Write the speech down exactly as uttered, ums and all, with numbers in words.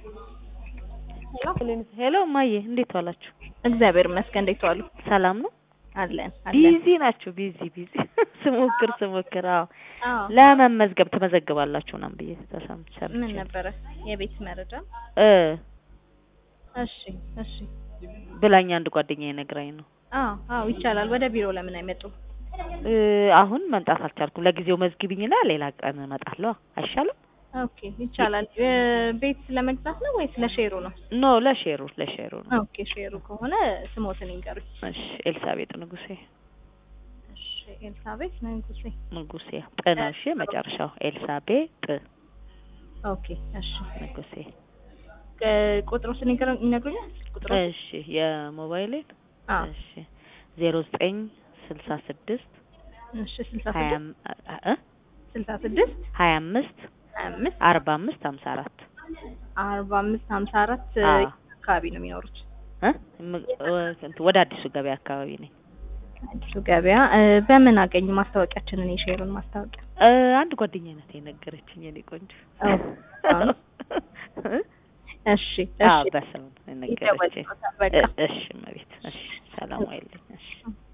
ሄሎ ማዬ እንዴት ዋላችሁ? እግዚአብሔር ይመስገን እንዴት ዋሉ? ሰላም ነው አለን አለን። ቢዚ ናችሁ? ቢዚ ቢዚ ስሞክር ስሞክር አዎ አዎ ለመመዝገብ ተመዘግባላችሁ ነው ብዬ ተሰምቻለሁ። ምን ነበረ? የቤት መረጃ እ እሺ እሺ ብላኝ አንድ ጓደኛዬ ነግራኝ ነው። አዎ አዎ ይቻላል። ወደ ቢሮ ለምን አይመጡም? እ አሁን መምጣት አልቻልኩም። ለጊዜው መዝግቢኝና ሌላ ቀን እመጣለሁ አይሻልም? ኦኬ ይቻላል። ቤት ለመግዛት ነው ወይስ ለሼሩ ነው? ኖ ለሼሩ ለሼሩ ነው። ኦኬ ሼሩ ከሆነ ስሞትን ይንገሩኝ። እሺ ኤልሳቤጥ ንጉሴ። እሺ ኤልሳቤጥ ንጉሴ ንጉሴ ጥና እሺ መጨረሻው ኤልሳቤጥ ኦኬ እሺ ንጉሴ። ቁጥሩን ይነግሩኛል? ቁጥሩ እሺ የሞባይሌን አዎ እሺ ዜሮ ዘጠኝ ስልሳ ስድስት እሺ ስልሳ ሀያ ስድስት እ ስልሳ ስድስት ሀያ አምስት ሀያ አምስት አርባ አምስት ሀምሳ አራት አርባ አምስት ሀምሳ አራት አካባቢ ነው የሚኖሩት እ ወደ አዲሱ ገበያ አካባቢ ነኝ። አዲሱ ገበያ በምን አገኙ ማስታወቂያችንን? የሼሩን ማስታወቂያ እ አንድ ጓደኛዬ ናት የነገረችኝ የኔ ቆንጆ። እሺ እሺ አዎ በሰው ነገረችኝ። እሺ መቤት እሺ ሰላም ዋይልኝ እሺ